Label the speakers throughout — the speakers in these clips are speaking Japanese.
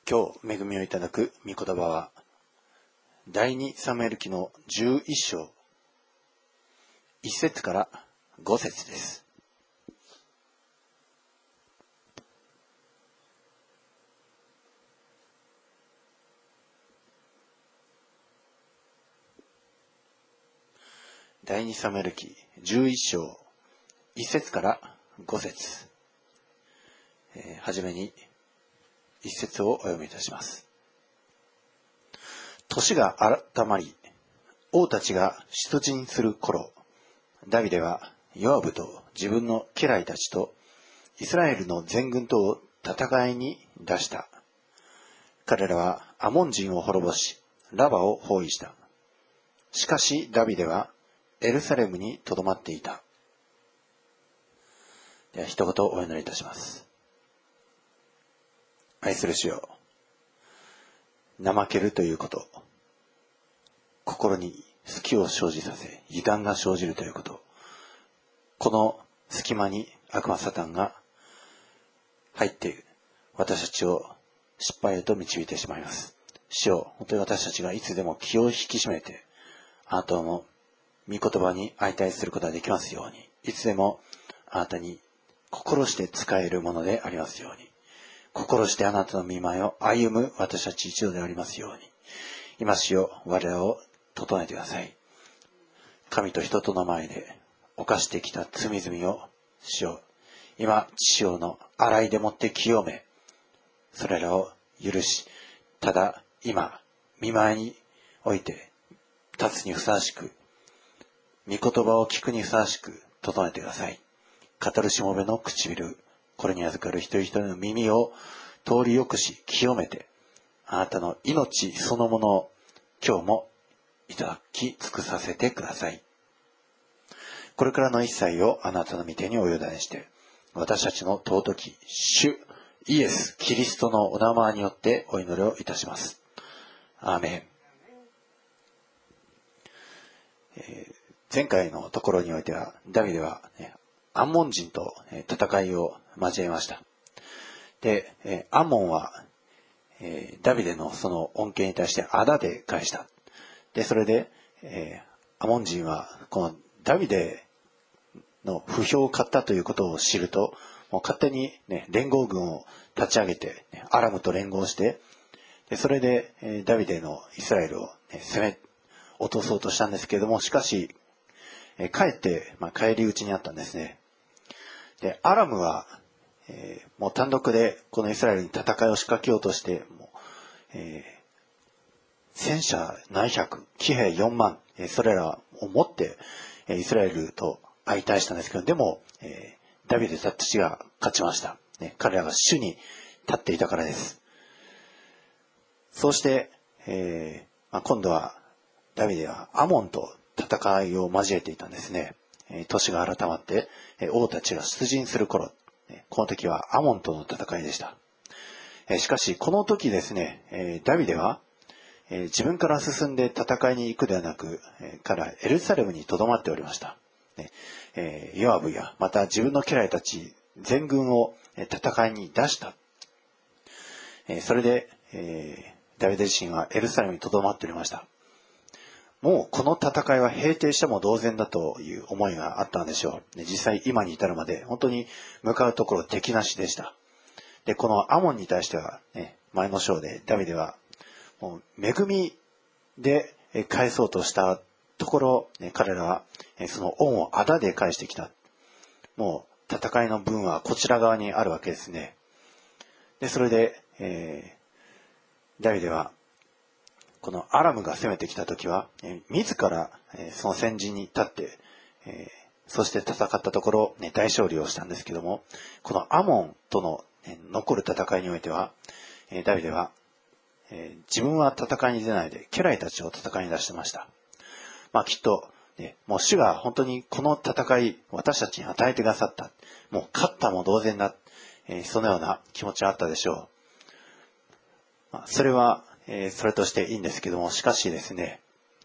Speaker 1: 今日恵みをいただく御言葉は第2サムエル記の11章1節から5節です。第2サムエル記11章1節から5節、はじめに一節をお読みいたします。年が改まり、王たちが出陣する頃、ダビデはヨアブと自分の家来たちとイスラエルの全軍とを戦いに出した。彼らはアモン人を滅ぼし、ラバを包囲した。しかしダビデはエルサレムにとどまっていた。では一言お祈りいたします。愛する主よ、怠けるということ、心に隙を生じさせ、時間が生じるということ、この隙間に悪魔サタンが入って私たちを失敗へと導いてしまいます。主よ、本当に私たちがいつでも気を引き締めて、あなたの御言葉に相対することができますように、いつでもあなたに心して使えるものでありますように、心してあなたの御前を歩む私たち一同でありますように、今主よ、我らを整えてください。神と人との前で犯してきた罪々を主よ、今父よの洗いでもって清め、それらを許し、ただ今御前において立つにふさわしく、御言葉を聞くにふさわしく整えてください。語るしもべの唇、これに預かる一人一人の耳を通りよくし清めて、あなたの命そのものを今日もいただき尽くさせてください。これからの一切をあなたの御手にお委ねして、私たちの尊き主イエス・キリストのお名前によってお祈りをいたします。アーメン。前回のところにおいては、ダビデは、アンモン人と戦いを交えました。で、アンモンは、ダビデのその恩恵に対してあだで返した。で、それで、アモン人はこのダビデの不評を買ったということを知ると、もう勝手に、連合軍を立ち上げて、アラムと連合して、でそれで、ダビデのイスラエルを、攻め落とそうとしたんですけれども、しかし、かえって、返り討ちにあったんですね。で、アラムは、もう単独でこのイスラエルに戦いを仕掛けようとして、もう戦車何百、騎兵4万、それらを持ってイスラエルと相対したんですけど、でも、ダビデたちが勝ちました。彼らが主に立っていたからです。そうして、今度はダビデはアモンと戦いを交えていたんですね。年が改まって、王たちが出陣する頃、この時はアモンとの戦いでした。しかしこの時ですね、ダビデは自分から進んで戦いに行くではなく、彼はエルサレムに留まっておりました。ヨアブやまた自分の家来たち全軍を戦いに出した。それで、ダビデ自身はエルサレムに留まっておりました。もうこの戦いは平定しても同然だという思いがあったんでしょう。実際今に至るまで本当に向かうところ敵なしでした。で、このアモンに対しては、前の章でダビデはもう恵みで返そうとしたところ、彼らはその恩をあだで返してきた。もう戦いの分はこちら側にあるわけですね。で、それで、ダビデはこのアラムが攻めてきた時は、自らその戦陣に立って、そして戦ったところ、大勝利をしたんですけども、このアモンとの残る戦いにおいては、ダビデは自分は戦いに出ないで家来たちを戦いに出してました。きっと、もう主が本当にこの戦い私たちに与えてくださった。もう勝ったも同然だ。そのような気持ちはあったでしょう。それは、それとしていいんですけども、しかしですね、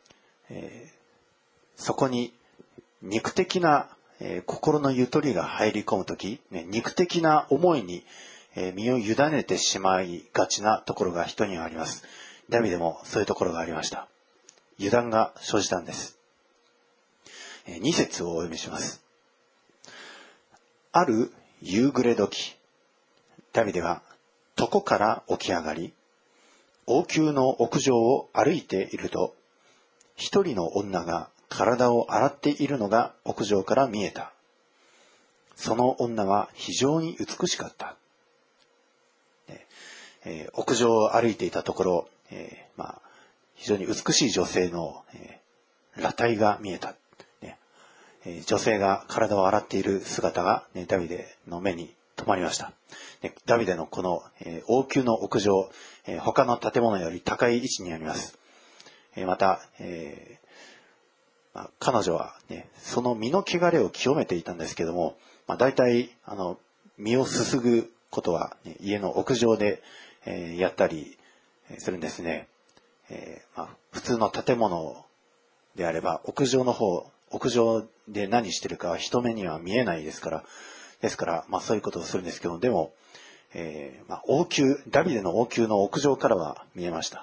Speaker 1: そこに肉的な、心のゆとりが入り込むとき、肉的な思いに、 身を委ねてしまいがちなところが人にはあります。ダビデもそういうところがありました。油断が生じたんです。2節をお読みします。ある夕暮れ時、ダビデは床から起き上がり、王宮の屋上を歩いていると、一人の女が体を洗っているのが屋上から見えた。その女は非常に美しかった。屋上を歩いていたところ、非常に美しい女性の、裸体が見えた。女性が体を洗っている姿が、ダビデの目に留まりました。ダビデのこの、王宮の屋上、他の建物より高い位置にあります。また、彼女は、その身の汚れを清めていたんですけども、大体身をすすぐことは、家の屋上で、やったりするんですね。普通の建物であれば屋上で何してるかは人目には見えないですから、そういうことをするんですけど、でも、ダビデの王宮の屋上からは見えました。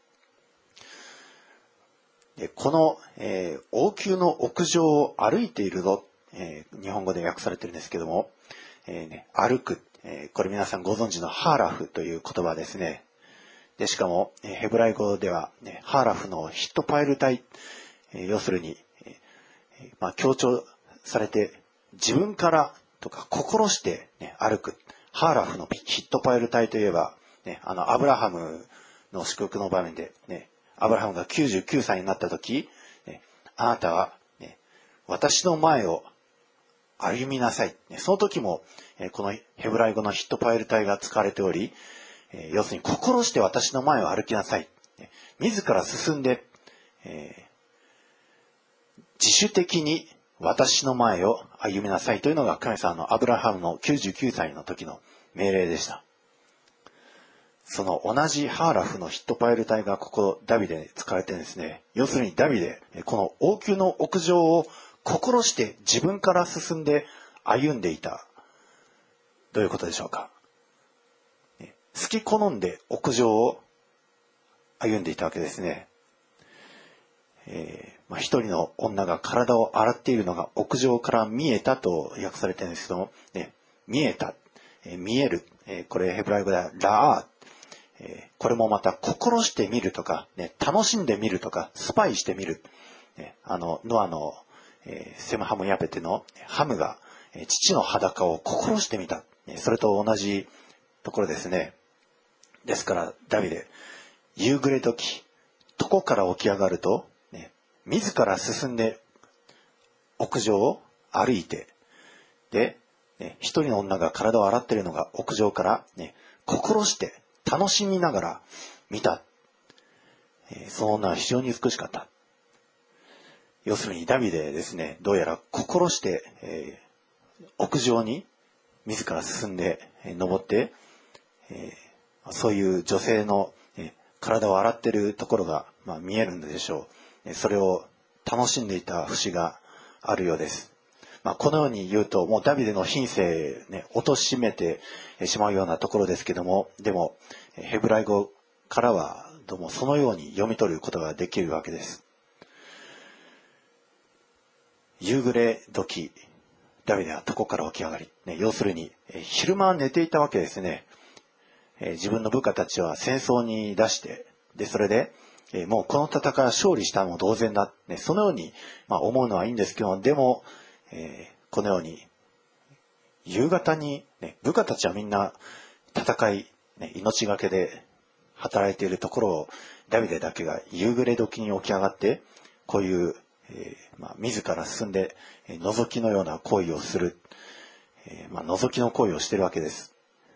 Speaker 1: この、王宮の屋上を歩いているぞ、日本語で訳されてるんですけども、歩く、これ皆さんご存知のハーラフという言葉ですね。でしかもヘブライ語では、ハーラフのヒットパイル体、要するに、強調されて自分からとか心して、歩く。ハーラフのヒットパイル体といえば、アブラハムの祝福の場面で、アブラハムが99歳になった時、あなたは、私の前を歩みなさい。その時も、このヘブライ語のヒットパイル体が使われており、要するに心して私の前を歩きなさい。自ら進んで、自主的に私の前を歩みなさいというのが神様のアブラハムの99歳の時の命令でした。その同じハーラフのヒットパイル体がここダビデに使われてるんですね。要するにダビデ、この王宮の屋上を心して自分から進んで歩んでいた。どういうことでしょうか。好き好んで屋上を歩んでいたわけですね。一人の女が体を洗っているのが屋上から見えたと訳されてるんですけども、見えた、見える、これヘブライ語ではラー、これもまた心して見るとか、楽しんで見るとか、スパイして見る。ノアの、セムハムヤペテのハムが、父の裸を心して見た。それと同じところですね。ですからダビデ、夕暮れ時、床から起き上がると、自ら進んで屋上を歩いて、で、一人の女が体を洗っているのが屋上から、心して楽しみながら見た。その女は非常に美しかった。要するにダビデですね、どうやら心して、屋上に自ら進んで、登って、そういう女性の、体を洗っているところが、見えるんでしょう。それを楽しんでいた節があるようです。このように言うと、もうダビデの品性、貶めてしまうようなところですけども、でも、ヘブライ語からは、どうもそのように読み取ることができるわけです。夕暮れ時、ダビデは床から起き上がり、要するに、昼間は寝ていたわけですね。自分の部下たちは戦争に出して、で、それで、もうこの戦いは勝利したも同然だ。そのように、思うのはいいんですけど、でも、このように、夕方に、部下たちはみんな戦い、命がけで働いているところを、ダビデだけが夕暮れ時に起き上がって、こういう、自ら進んで、覗きのような行為をする、覗きの行為をしているわけです。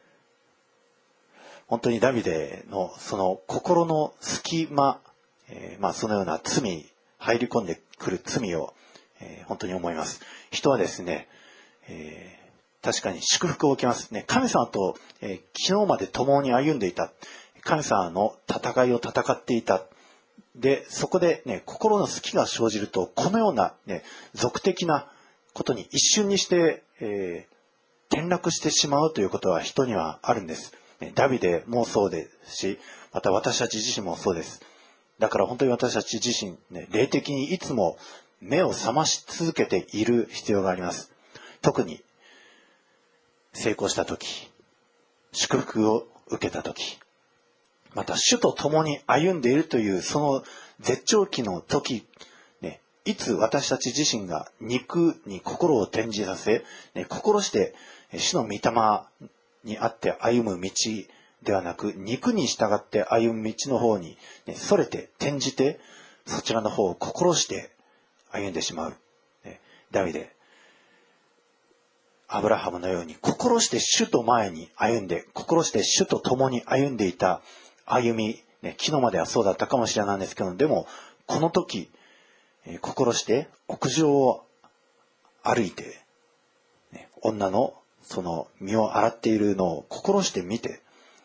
Speaker 1: 本当にダビデのその心の隙間、そのような罪、入り込んでくる罪を、本当に思います。人はですね、確かに祝福を受けますね。神様と、昨日まで共に歩んでいた。神様の戦いを戦っていた。で、そこでね、心の隙が生じると、このようなね、俗的なことに一瞬にして、 転落してしまうということは人にはあるんです。ダビデもそうですし、また私たち自身もそうです。だから本当に私たち自身、霊的にいつも目を覚まし続けている必要があります。特に成功したとき、祝福を受けたとき、また主と共に歩んでいるというその絶頂期の時、いつ私たち自身が肉に心を転じさせ、心して主の御霊にあって歩む道ではなく、肉に従って歩む道の方に、それて転じて、そちらの方を心して歩んでしまう。ダビデ、アブラハムのように心して主と前に歩んで、心して主と共に歩んでいた歩み、昨日まではそうだったかもしれないんですけど、でもこの時、心して屋上を歩いて、女のその身を洗っているのを心して見て、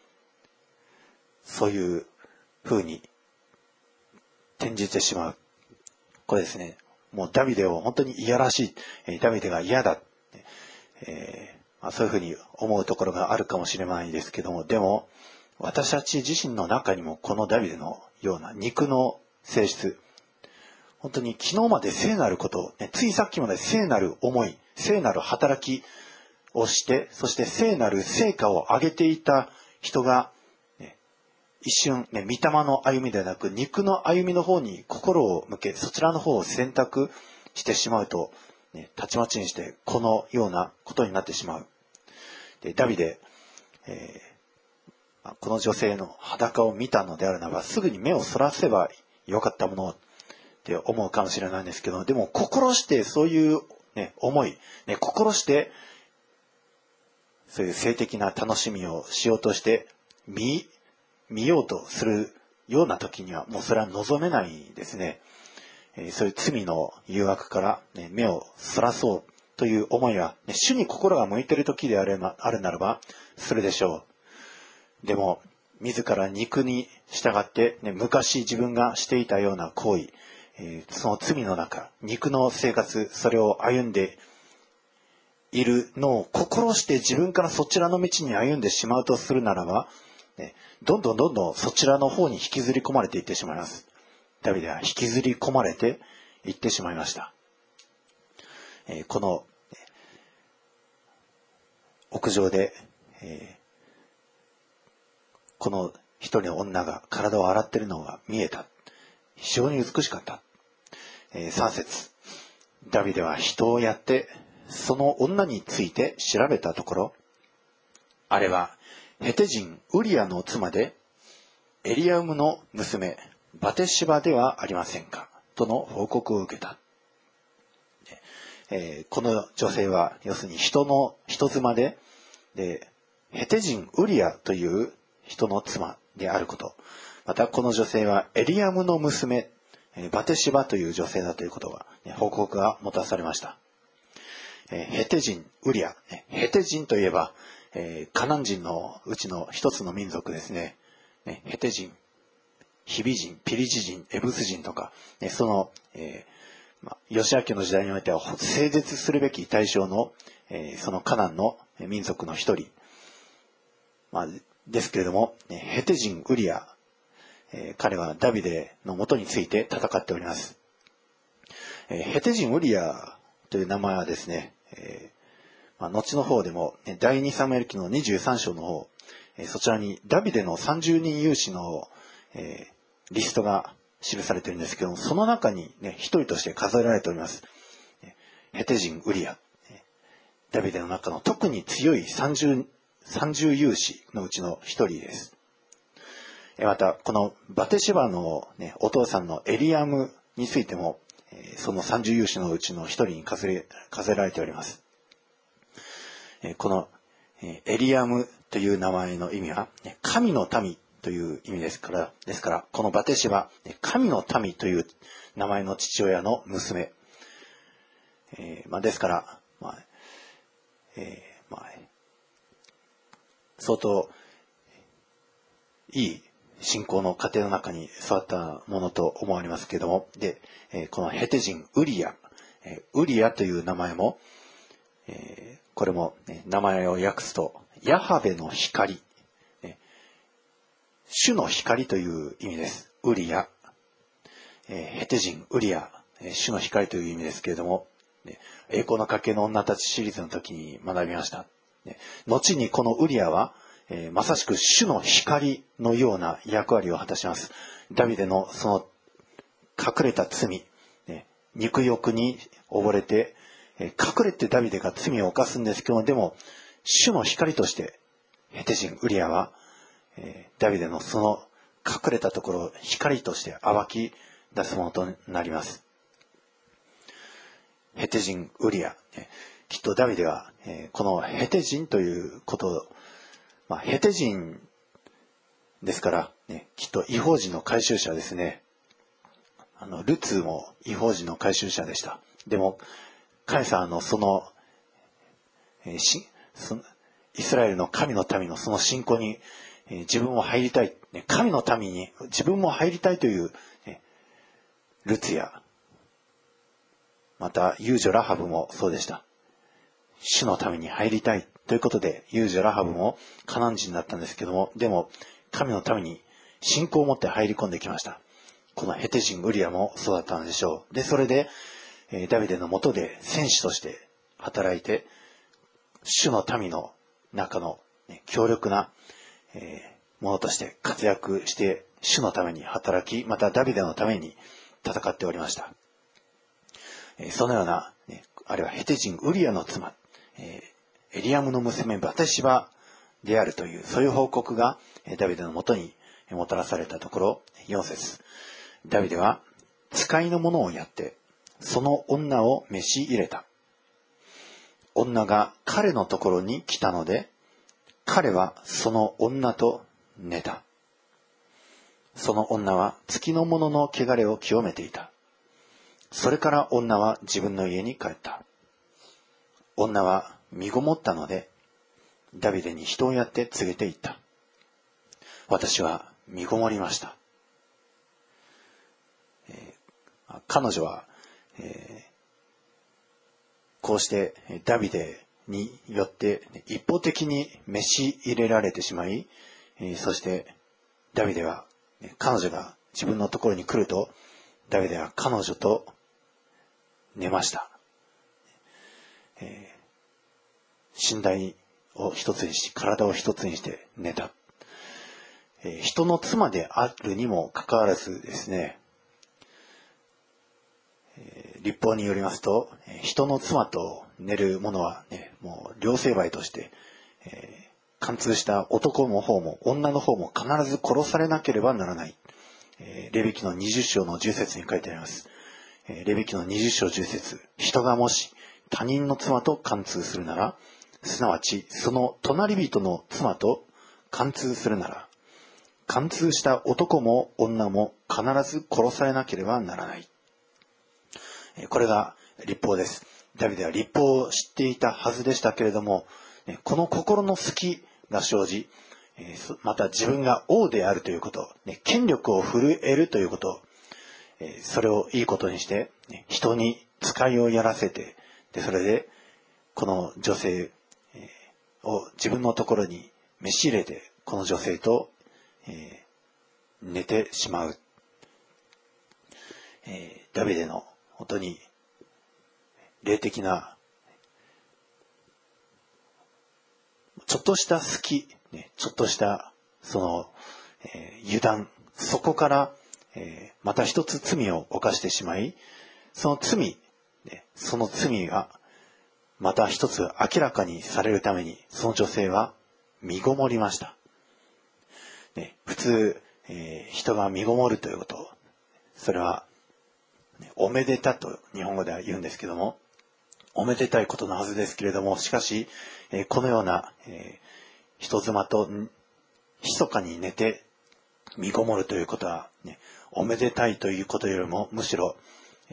Speaker 1: そういう風に転じてしまう。これですね、もうダビデを本当にいやらしい、ダビデが嫌だ、そういう風に思うところがあるかもしれないですけども、でも私たち自身の中にもこのダビデのような肉の性質、本当に昨日まで聖なることを、ついさっきまで聖なる思い、聖なる働きをして、そして聖なる成果を上げていた人が、一瞬、御霊の歩みではなく肉の歩みの方に心を向け、そちらの方を選択してしまうと、たちまちにしてこのようなことになってしまう。でダビデ、この女性の裸を見たのであるならば、すぐに目をそらせばよかったものって思うかもしれないんですけど、でも心してそういう、思い、心してそういう性的な楽しみをしようとして見ようとするような時にはもうそれは望めないですね。そういう罪の誘惑から、目をそらそうという思いは、主に心が向いている時であるならばするでしょう。でも自ら肉に従って、昔自分がしていたような行為、その罪の中、肉の生活、それを歩んでいるのを心して自分からそちらの道に歩んでしまうとするならば、どんどんそちらの方に引きずり込まれていってしまいます。ダビデは引きずり込まれていってしまいました。この屋上で、この一人の女が体を洗っているのが見えた。非常に美しかった。3節、ダビデは人をやってその女について調べたところ、あれはヘテ人ウリアの妻でエリアウムの娘バテシバではありませんかとの報告を受けた。この女性は要するに人妻で、ヘテ人ウリアという人の妻であること、またこの女性はエリアムの娘バテシバという女性だということが、報告が持たされました。ヘテ人ウリア、ヘテ人といえば、カナン人のうちの一つの民族ですね。ヘテ人、ヒビ人、ピリジ人、エブス人とか、その、ヨシア家の時代においては整絶するべき対象の、そのカナンの民族の一人、ですけれども、ヘテ人ウリア、彼はダビデの元について戦っております。ヘテ人ウリアという名前はですね、後の方でも第2サムエル記の23章の方、そちらにダビデの30人勇士の、リストが記されているんですけども、その中に一人として数えられております。ヘテ人ウリア、ダビデの中の特に強い30勇士のうちの一人です。またこのバテシバの、お父さんのエリアムについても、その30勇士のうちの一人に数えられております。このエリアムという名前の意味は神の民という意味ですから、このバテシバ、神の民という名前の父親の娘、ですから、相当いい信仰の過程の中に育ったものと思われますけれども、で、このヘテ人ウリアという名前も、 これも、名前を訳すと、ヤハベの光、主の光という意味です。ウリア、ヘテ人ウリア、主の光という意味ですけれども、栄光の家系の女たちシリーズの時に学びました。後にこのウリアは、まさしく主の光のような役割を果たします。ダビデのその隠れた罪、肉欲に溺れて、隠れてダビデが罪を犯すんですけども、でも主の光としてヘテ人ウリアは、ダビデのその隠れたところを光として暴き出すものとなります。ヘテ人ウリア、きっとダビデは、このヘテ人ということを、ヘテ人ですから、きっと異邦人の回収者ですね。ルツも異邦人の回収者でした。でもカエサーのそのイスラエルの神の民のその信仰に、自分も入りたい、神の民に自分も入りたいという、ルツや、また遊女ラハブもそうでした。主の民に入りたいということで、遊女ラハブもカナン人だったんですけども、でも神の民に信仰を持って入り込んできました。このヘテ人ウリアもそうだったのでしょう。で、それで、ダビデの下で戦士として働いて、主の民の中の、強力な、ものとして活躍して、主のために働き、またダビデのために戦っておりました。そのような、あるいはヘテ人ウリアの妻、エリアムの娘バテシバであるという、そういう報告がダビデのもとにもたらされたところ、4節。ダビデは使いの者をやって、その女を召し入れた。女が彼のところに来たので、彼はその女と寝た。その女は月の者の汚れを清めていた。それから女は自分の家に帰った。女は身ごもったので、ダビデに人をやって告げていった。私は身ごもりました。彼女は、こうしてダビデによって一方的に召し入れられてしまい、そしてダビデは彼女が自分のところに来ると、ダビデは彼女と寝ました。身体を一つにし、体を一つにして寝た。人の妻であるにもかかわらずですね、律法によりますと、人の妻と寝る者はね、もう両成敗として、貫通した男の方も女の方も必ず殺されなければならない。レビ記の20章の10節に書いてあります。レビ記の20章10節。人がもし他人の妻と貫通するなら、すなわちその隣人の妻と貫通するなら、貫通した男も女も必ず殺されなければならない。これが律法です。ダビデは律法を知っていたはずでしたけれども、この心の隙が生じ、また自分が王であるということ、権力を振るえるということ、それをいいことにして、人に使いをやらせて、それでこの女性を自分のところに召し入れて、この女性と、寝てしまう。ダビデの本当に霊的なちょっとした隙、ちょっとしたその、油断、そこから、また一つ罪を犯してしまい、その罪がまた一つ明らかにされるために、その女性は身ごもりました。普通、人が身ごもるということ、それはおめでたと日本語では言うんですけども、おめでたいことのはずですけれども、しかし、このような、人妻と密かに寝て身ごもるということは、おめでたいということよりもむしろ、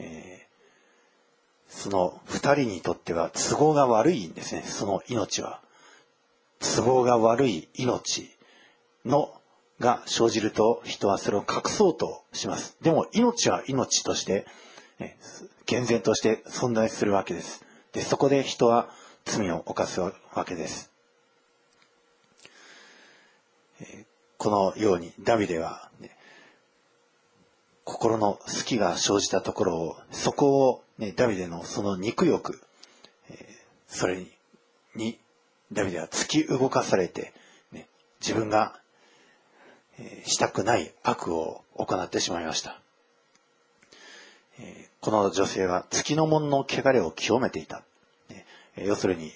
Speaker 1: その二人にとっては都合が悪いんですね。その命は都合が悪い命が生じると、人はそれを隠そうとします。でも命は命として、厳然として存在するわけです。で、そこで人は罪を犯すわけです。このようにダビデは、ね、心の隙きが生じたところを、そこを、ね、ダビデのその肉欲、それにダビデは突き動かされて、ね、自分が、したくない悪を行ってしまいました。この女性は月の門の汚れを清めていた。要するに、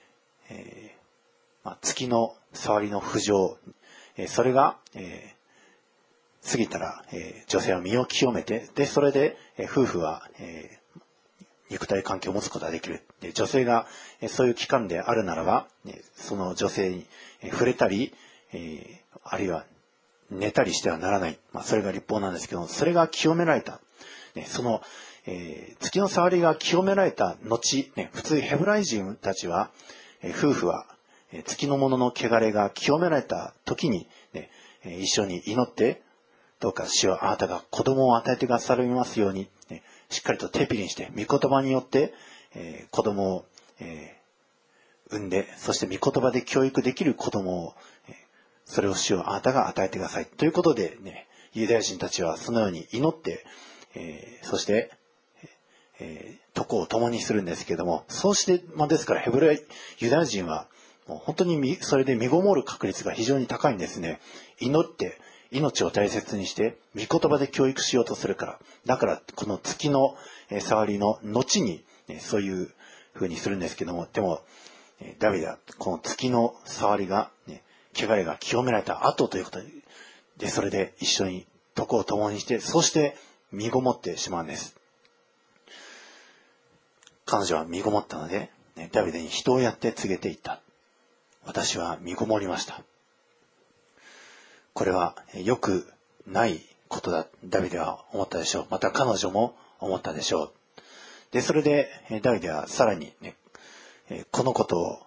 Speaker 1: 月の触りの不浄、それが、過ぎたら、女性は身を清めて、で、それで、夫婦は、肉体関係を持つことができる。で、女性が、そういう期間であるならば、その女性に、触れたり、あるいは寝たりしてはならない。それが立法なんですけども、それが清められた。その、月の触りが清められた後、普通ヘブライ人たちは、夫婦は、月のものの汚れが清められた時に、一緒に祈って、どうか主よあなたが子供を与えてくださいますように、しっかりと手ピリにして、御言葉によって、子供を、産んで、そして御言葉で教育できる子供を、それを主よあなたが与えてください。ということでね、ユダヤ人たちはそのように祈って、そして、徳を共にするんですけれども、そうして、ですからユダヤ人は、もう本当にそれで身ごもる確率が非常に高いんですね。祈って、命を大切にして、御言葉で教育しようとするから。だから、この月の触りの後に、そういう風にするんですけども、でも、ダビデは、この月の触りが、汚れが清められた後ということで、それで一緒に徳を共にして、そして身ごもってしまうんです。彼女は身ごもったので、ダビデに人をやって告げていった。私は身ごもりました。これは良くないことだ、ダビデは思ったでしょう。また彼女も思ったでしょう。で、それでダビデはさらにね、このことを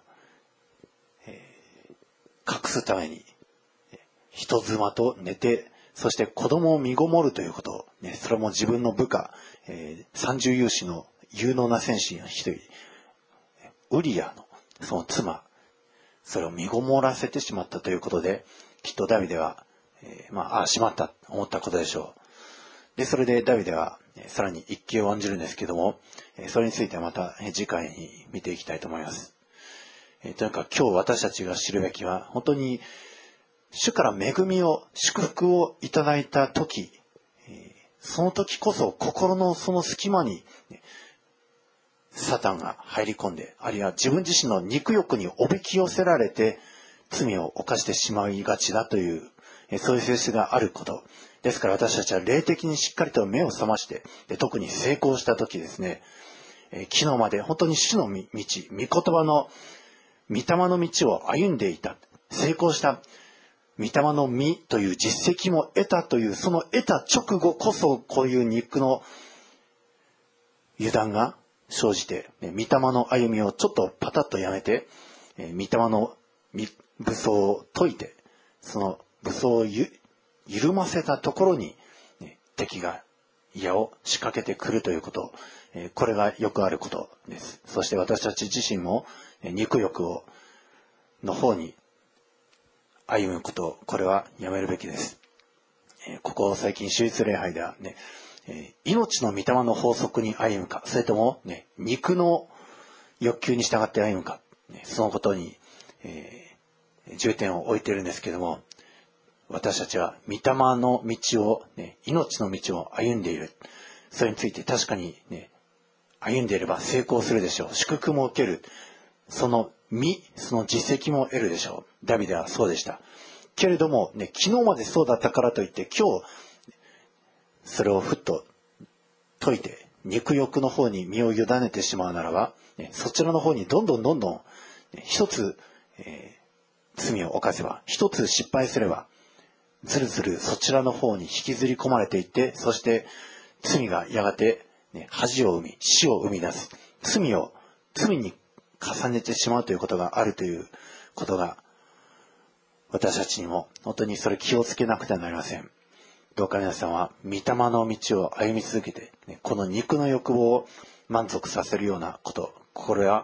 Speaker 1: 隠すために、人妻と寝て、そして子供を身ごもるということを、それも自分の部下、30勇士の有能な戦士の一人、ウリアのその妻、それを身ごもらせてしまったということで、きっとダビデは、しまったと思ったことでしょう。で、それでダビデは、さらに一計を案じるんですけども、それについてはまた次回に見ていきたいと思います。というか今日私たちが知るべきは、本当に主から恵みを、祝福をいただいたとき、その時こそ心のその隙間に、サタンが入り込んで、あるいは自分自身の肉欲におびき寄せられて、罪を犯してしまいがちだという、そういう性質があること。ですから私たちは霊的にしっかりと目を覚まして、特に成功した時ですね、昨日まで本当に主の道、御言葉の、御霊の道を歩んでいた。成功した。御霊の実という実績も得たという、その得た直後こそ、こういう肉の油断が生じて、御霊の歩みをちょっとパタッとやめて、御霊の武装を解いて、その武装を緩ませたところに、敵が矢を仕掛けてくるということ、これがよくあることです。そして私たち自身も肉欲の方に歩むこと、これはやめるべきです。ここ最近手術礼拝ではね、命の御霊の法則に歩むか、それとも、肉の欲求に従って歩むか、そのことに、重点を置いているんですけども、私たちは御霊の道を、命の道を歩んでいる。それについて確かに、歩んでいれば成功するでしょう。祝福も受ける。その実績も得るでしょう。ダビデはそうでした。けれども、昨日までそうだったからといって、今日、それをふっと解いて、肉欲の方に身を委ねてしまうならば、そちらの方にどんどん、一つ、罪を犯せば、一つ失敗すれば、ずるずるそちらの方に引きずり込まれていって、そして罪がやがて、恥を生み、死を生み出す。罪に重ねてしまうということがあるということが、私たちにも本当にそれ気をつけなくてはなりません。どうか皆さんは御霊の道を歩み続けて、この肉の欲望を満足させるようなこと、これは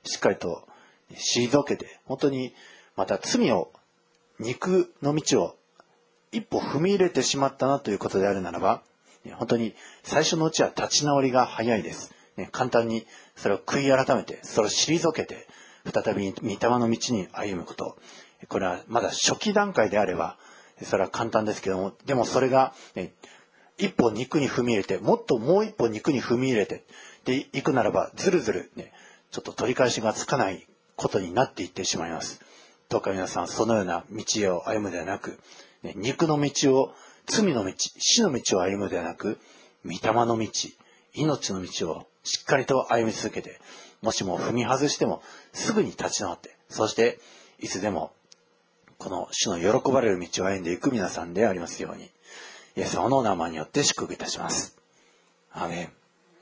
Speaker 1: しっかりと退けて、本当にまた罪を、肉の道を一歩踏み入れてしまったなということであるならば、本当に最初のうちは立ち直りが早いです。簡単にそれを悔い改めて、それを退けて、再び御霊の道に歩むこと。これはまだ初期段階であれば、それは簡単ですけども、でもそれが、一歩肉に踏み入れて、もっともう一歩肉に踏み入れて、で、行くならば、ずるずるちょっと取り返しがつかないことになっていってしまいます。どうか皆さん、そのような道を歩むではなく、肉の道を、罪の道、死の道を歩むではなく、御霊の道、命の道をしっかりと歩み続けて、もしも踏み外しても、すぐに立ち直って、そして、いつでも、この主の喜ばれる道を歩んでいく皆さんでありますように、イエス様のお名前によって祝福いたします。アーメン。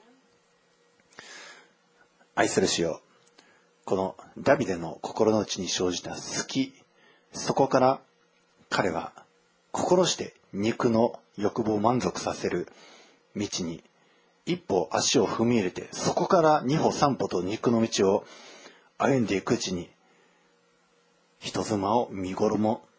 Speaker 1: 愛する主よ、このダビデの心の内に生じた好き、そこから彼は心して肉の欲望を満足させる道に一歩足を踏み入れて、そこから二歩三歩と肉の道を歩んでいくうちに、人妻を見頃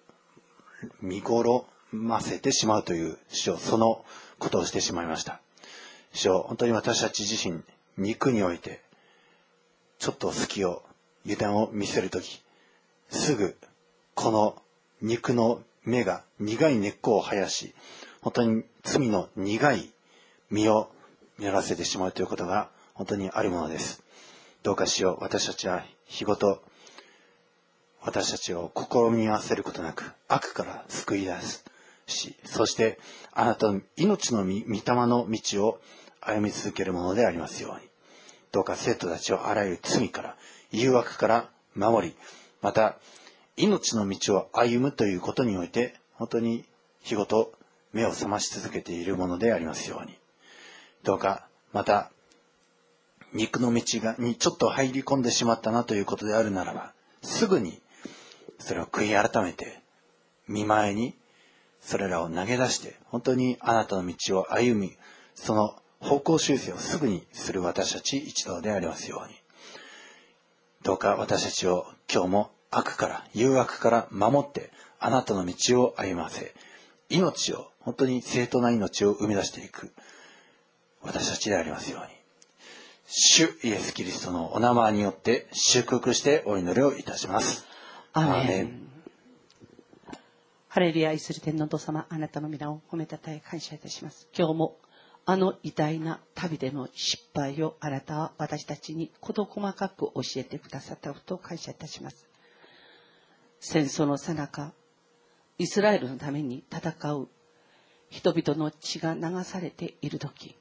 Speaker 1: ませてしまうという主よ、そのことをしてしまいました。主よ、本当に私たち自身、肉においてちょっと隙を、油断を見せるとき、すぐこの肉の芽が苦い根っこを生やし、本当に罪の苦い実を実らせてしまうということが本当にあるものです。どうかしよう、私たちは日ごと私たちを試み合わせることなく悪から救い出すし、そしてあなたの命の御霊の道を歩み続けるものでありますように。どうか生徒たちをあらゆる罪から誘惑から守り、また命の道を歩むということにおいて本当に日ごと目を覚まし続けているものでありますように。どうかまた肉の道にちょっと入り込んでしまったなということであるならば、すぐにそれを悔い改めて見舞いにそれらを投げ出して本当にあなたの道を歩み、その方向修正をすぐにする私たち一同でありますように。どうか私たちを今日も悪から誘惑から守ってあなたの道を歩ませ、命を本当に正当な命を生み出していく私たちでありますように。主イエスキリストのお名前によって祝福してお祈りをいたします。
Speaker 2: アーメン。ハレルヤ、愛する天のお父様、あなたの皆を褒めたたえ感謝いたします。今日もあの偉大な旅での失敗をあなたは私たちに事細かく教えてくださったことを感謝いたします。戦争の最中、イスラエルのために戦う人々の血が流されているとき、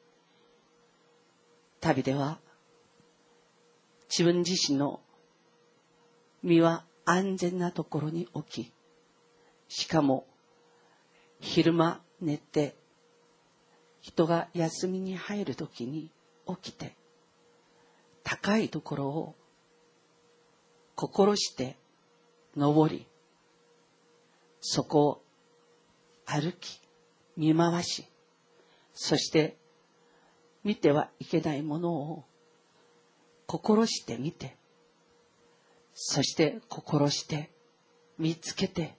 Speaker 2: 旅では自分自身の身は安全なところに置き、しかも昼間寝て人が休みに入るときに起きて、高いところを心して登り、そこを歩き見回し、そして見てはいけないものを心して見て、そして心して見つけて、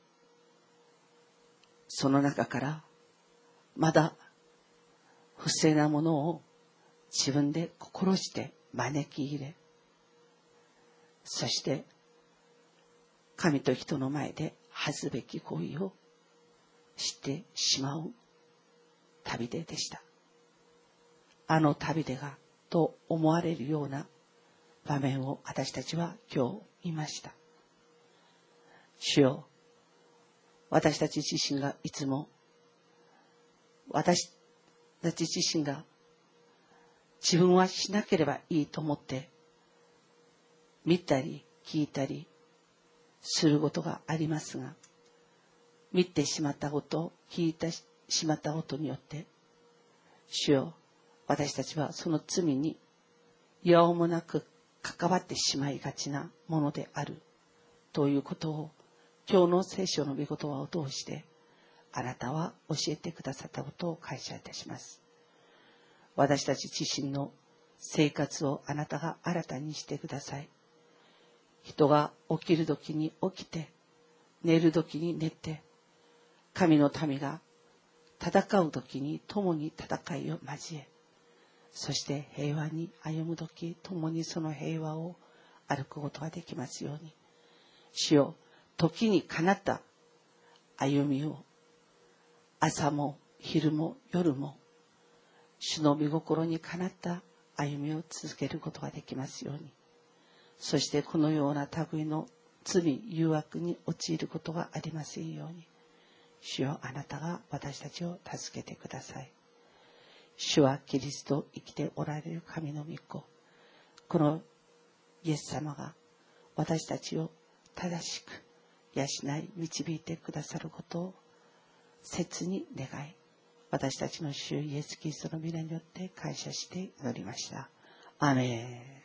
Speaker 2: その中からまだ不正なものを自分で心して招き入れ、そして神と人の前で恥ずべき行為をしてしまう旅出でした。あの旅出がと思われるような場面を私たちは今日見ました。主よ、私たち自身がいつも私たち自身が自分はしなければいいと思って見たり聞いたりすることがありますが、見てしまったこと聞いてしまったことによって主よ、私たちはその罪にいわもなく関わってしまいがちなものであるということを今日の聖書の御言葉を通してあなたは教えてくださったことを感謝いたします。私たち自身の生活をあなたが新たにしてください。 人が起きる時に起きて、寝る時に寝て、神の民が戦う時に共に戦いを交え、そして平和に歩む時、共にその平和を歩くことができますように。主よ、時にかなった歩みを、朝も昼も夜も、主の御心にかなった歩みを続けることができますように。そしてこのような類の罪、誘惑に陥ることがありませんように。主よ、あなたが私たちを助けてください。主はキリスト生きておられる神の御子。このイエス様が私たちを正しく養い導いてくださることを切に願い、私たちの主イエスキリストの皆によって感謝して祈りました。アーメン。